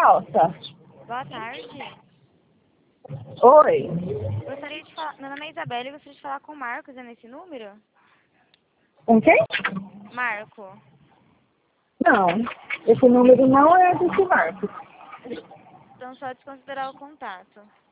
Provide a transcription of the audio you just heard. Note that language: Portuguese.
calça. Boa tarde. Oi. Gostaria de falar... Meu nome é Isabela e gostaria de falar com o Marcos, é nesse número? Com quem? Marco. Não, esse número não é desse Marcos. Então só desconsiderar o contato.